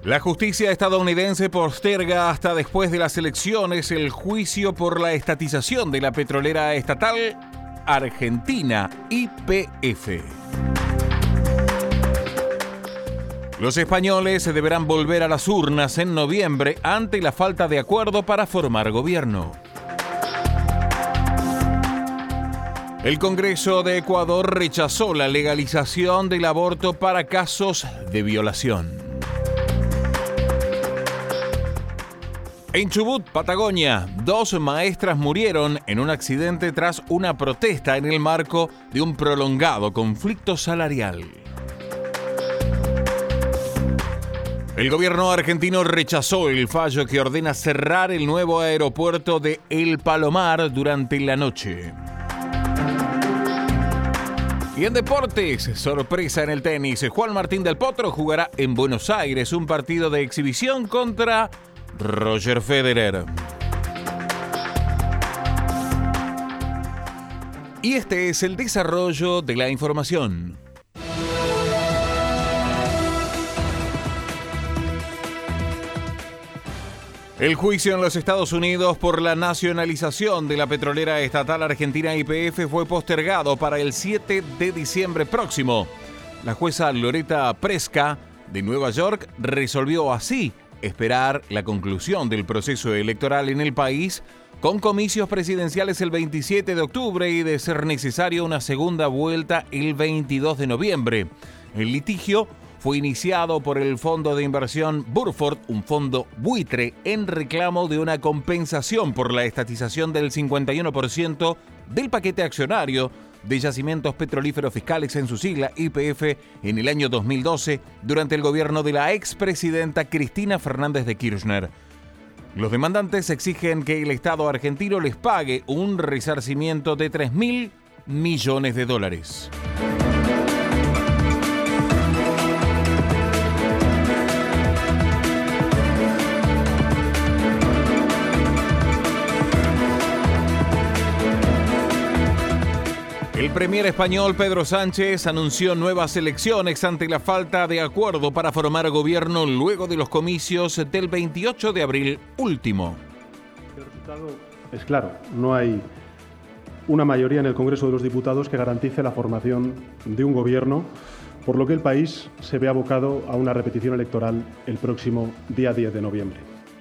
La justicia estadounidense posterga hasta después de las elecciones el juicio por la estatización de la petrolera estatal argentina YPF. Los españoles deberán volver a las urnas en noviembre ante la falta de acuerdo para formar gobierno. El Congreso de Ecuador rechazó la legalización del aborto para casos de violación. En Chubut, Patagonia, 2 maestras murieron en un accidente tras una protesta en el marco de un prolongado conflicto salarial. El gobierno argentino rechazó el fallo que ordena cerrar el nuevo aeropuerto de El Palomar durante la noche. Y en deportes, sorpresa en el tenis, Juan Martín del Potro jugará en Buenos Aires un partido de exhibición contra Roger Federer. Y este es el desarrollo de la información. El juicio en los Estados Unidos por la nacionalización de la petrolera estatal argentina YPF fue postergado para el 7 de diciembre próximo. La jueza Loretta Preska de Nueva York resolvió así esperar la conclusión del proceso electoral en el país, con comicios presidenciales el 27 de octubre y, de ser necesario, una segunda vuelta el 22 de noviembre. El litigio fue iniciado por el fondo de inversión Burford, un fondo buitre, en reclamo de una compensación por la estatización del 51% del paquete accionario de yacimientos petrolíferos fiscales, en su sigla YPF, en el año 2012, durante el gobierno de la expresidenta Cristina Fernández de Kirchner. Los demandantes exigen que el Estado argentino les pague un resarcimiento de $3.000 millones. El premier español Pedro Sánchez anunció nuevas elecciones ante la falta de acuerdo para formar gobierno luego de los comicios del 28 de abril último. El resultado es claro, no hay una mayoría en el Congreso de los Diputados que garantice la formación de un gobierno, por lo que el país se ve abocado a una repetición electoral el próximo día 10 de noviembre.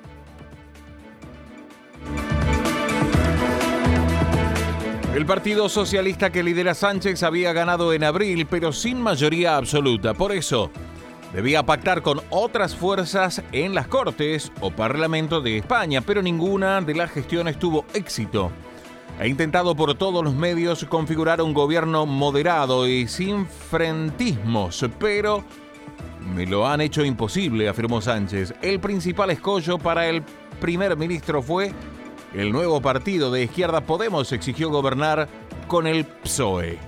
El Partido Socialista que lidera Sánchez había ganado en abril, pero sin mayoría absoluta. Por eso, debía pactar con otras fuerzas en las Cortes o Parlamento de España, pero ninguna de las gestiones tuvo éxito. Ha intentado por todos los medios configurar un gobierno moderado y sin frentismos, pero me lo han hecho imposible, afirmó Sánchez. El principal escollo para el primer ministro fue el nuevo partido de izquierda Podemos exigió gobernar con el PSOE.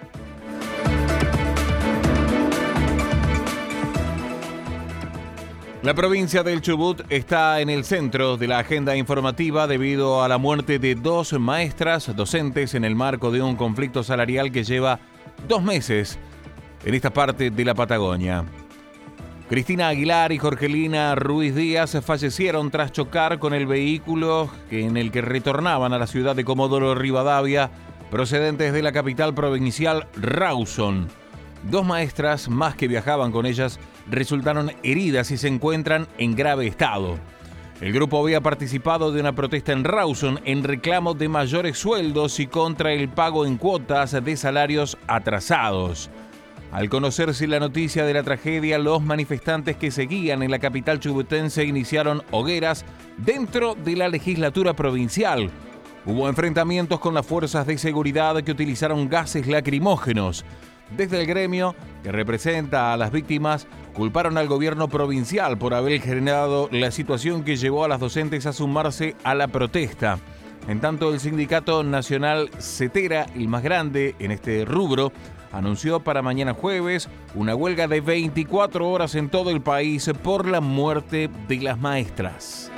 La provincia del Chubut está en el centro de la agenda informativa debido a la muerte de 2 maestras docentes en el marco de un conflicto salarial que lleva 2 meses en esta parte de la Patagonia. Cristina Aguilar y Jorgelina Ruiz Díaz fallecieron tras chocar con el vehículo en el que retornaban a la ciudad de Comodoro Rivadavia, procedentes de la capital provincial Rawson. 2 maestras más que viajaban con ellas resultaron heridas y se encuentran en grave estado. El grupo había participado de una protesta en Rawson en reclamo de mayores sueldos y contra el pago en cuotas de salarios atrasados. Al conocerse la noticia de la tragedia, los manifestantes que seguían en la capital chubutense iniciaron hogueras dentro de la legislatura provincial. Hubo enfrentamientos con las fuerzas de seguridad que utilizaron gases lacrimógenos. Desde el gremio, que representa a las víctimas, culparon al gobierno provincial por haber generado la situación que llevó a las docentes a sumarse a la protesta. En tanto, el sindicato nacional CETERA, el más grande en este rubro, anunció para mañana jueves una huelga de 24 horas en todo el país por la muerte de las maestras.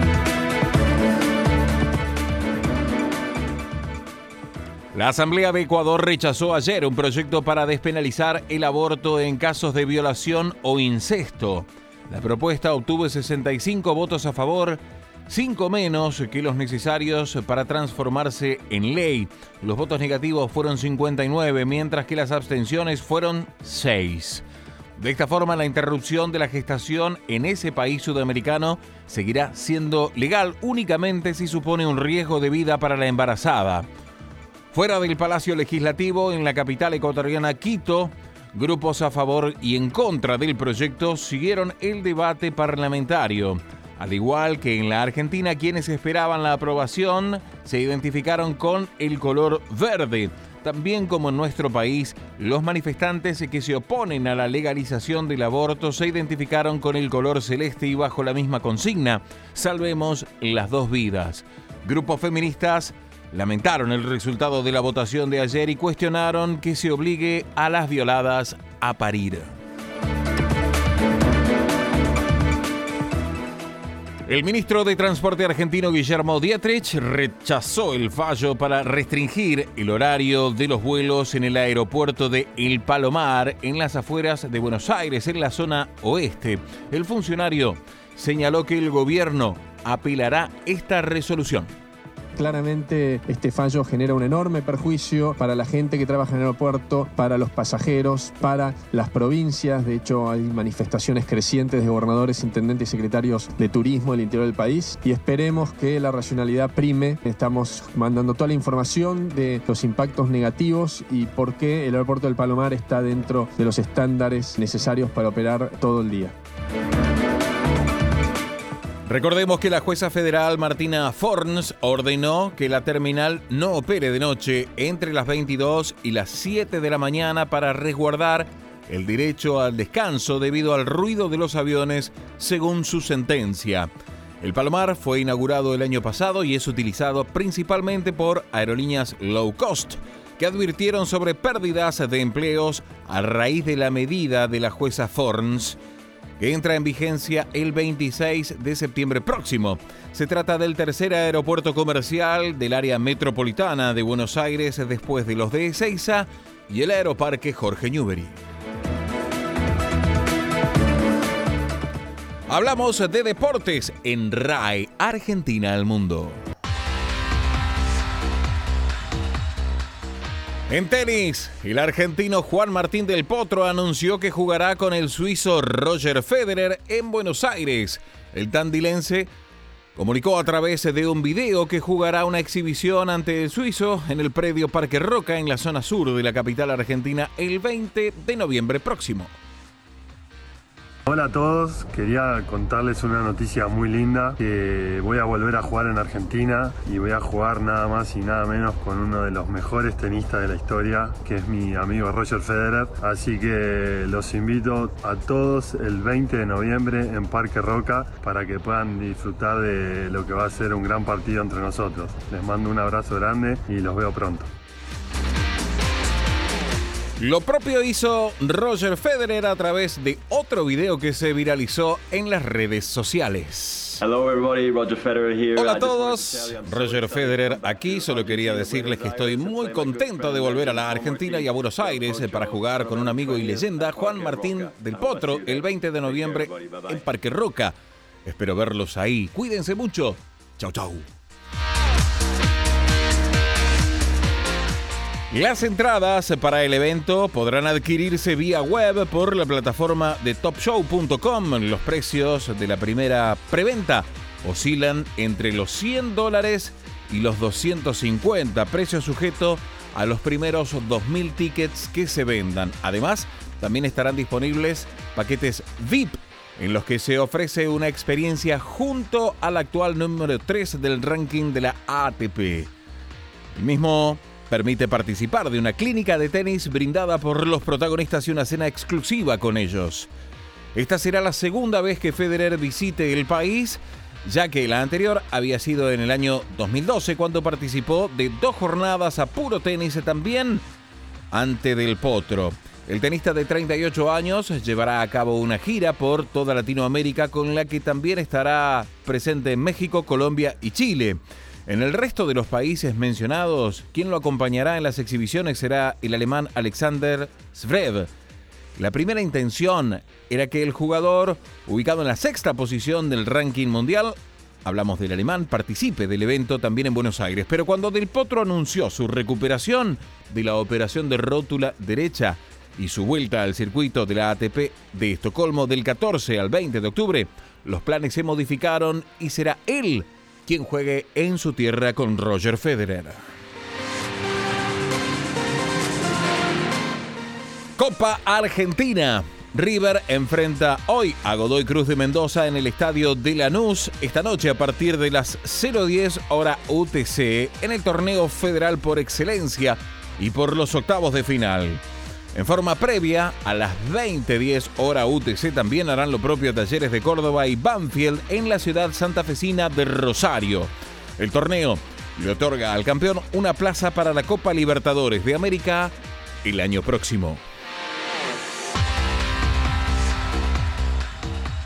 La Asamblea de Ecuador rechazó ayer un proyecto para despenalizar el aborto en casos de violación o incesto. La propuesta obtuvo 65 votos a favor, 5 menos que los necesarios para transformarse en ley. Los votos negativos fueron 59, mientras que las abstenciones fueron 6. De esta forma, la interrupción de la gestación en ese país sudamericano seguirá siendo legal únicamente si supone un riesgo de vida para la embarazada. Fuera del Palacio Legislativo, en la capital ecuatoriana Quito, grupos a favor y en contra del proyecto siguieron el debate parlamentario. Al igual que en la Argentina, quienes esperaban la aprobación se identificaron con el color verde. También como en nuestro país, los manifestantes que se oponen a la legalización del aborto se identificaron con el color celeste y bajo la misma consigna: salvemos las 2 vidas. Grupos feministas lamentaron el resultado de la votación de ayer y cuestionaron que se obligue a las violadas a parir. El ministro de Transporte argentino Guillermo Dietrich rechazó el fallo para restringir el horario de los vuelos en el aeropuerto de El Palomar, en las afueras de Buenos Aires, en la zona oeste. El funcionario señaló que el gobierno apelará esta resolución. Claramente este fallo genera un enorme perjuicio para la gente que trabaja en el aeropuerto, para los pasajeros, para las provincias. De hecho, hay manifestaciones crecientes de gobernadores, intendentes y secretarios de turismo del interior del país y esperemos que la racionalidad prime. Estamos mandando toda la información de los impactos negativos y por qué el aeropuerto del Palomar está dentro de los estándares necesarios para operar todo el día. Recordemos que la jueza federal Martina Forns ordenó que la terminal no opere de noche entre las 22 y las 7 de la mañana para resguardar el derecho al descanso debido al ruido de los aviones, según su sentencia. El Palomar fue inaugurado el año pasado y es utilizado principalmente por aerolíneas low cost, que advirtieron sobre pérdidas de empleos a raíz de la medida de la jueza Forns, que entra en vigencia el 26 de septiembre próximo. Se trata del tercer aeropuerto comercial del área metropolitana de Buenos Aires después de los de Ezeiza y el Aeroparque Jorge Newbery. Hablamos de deportes en RAI, Argentina al Mundo. En tenis, el argentino Juan Martín del Potro anunció que jugará con el suizo Roger Federer en Buenos Aires. El tandilense comunicó a través de un video que jugará una exhibición ante el suizo en el predio Parque Roca en la zona sur de la capital argentina el 20 de noviembre próximo. Hola a todos, quería contarles una noticia muy linda, que voy a volver a jugar en Argentina y voy a jugar nada más y nada menos con uno de los mejores tenistas de la historia, que es mi amigo Roger Federer. Así que los invito a todos el 20 de noviembre en Parque Roca para que puedan disfrutar de lo que va a ser un gran partido entre nosotros. Les mando un abrazo grande y los veo pronto. Lo propio hizo Roger Federer a través de otro video que se viralizó en las redes sociales. Hello everybody, Roger Federer here. Hola a todos, Roger Federer aquí. Solo quería decirles que estoy muy contento de volver a la Argentina y a Buenos Aires para jugar con un amigo y leyenda, Juan Martín del Potro, el 20 de noviembre en Parque Roca. Espero verlos ahí. Cuídense mucho. Chau, chau. Las entradas para el evento podrán adquirirse vía web por la plataforma de topshow.com. Los precios de la primera preventa oscilan entre los $100 y los $250, precio sujeto a los primeros 2.000 tickets que se vendan. Además, también estarán disponibles paquetes VIP, en los que se ofrece una experiencia junto al actual número 3 del ranking de la ATP. El mismo permite participar de una clínica de tenis brindada por los protagonistas y una cena exclusiva con ellos. Esta será la segunda vez que Federer visite el país, ya que la anterior había sido en el año 2012, cuando participó de 2 jornadas a puro tenis también ante Del Potro. El tenista de 38 años llevará a cabo una gira por toda Latinoamérica, con la que también estará presente en México, Colombia y Chile. En el resto de los países mencionados, quien lo acompañará en las exhibiciones será el alemán Alexander Zverev, La primera intención era que el jugador, ubicado en la 6ª posición del ranking mundial, hablamos del alemán, participe del evento también en Buenos Aires. Pero cuando Del Potro anunció su recuperación de la operación de rótula derecha y su vuelta al circuito de la ATP de Estocolmo del 14 al 20 de octubre, los planes se modificaron y será él quien juegue en su tierra con Roger Federer. Copa Argentina. River enfrenta hoy a Godoy Cruz de Mendoza en el estadio de Lanús, esta noche a partir de las 0:10 hora UTC, en el torneo federal por excelencia y por los octavos de final. En forma previa, a las 20:10 hora UTC también harán lo propio Talleres de Córdoba y Banfield en la ciudad santafesina de Rosario. El torneo le otorga al campeón una plaza para la Copa Libertadores de América el año próximo.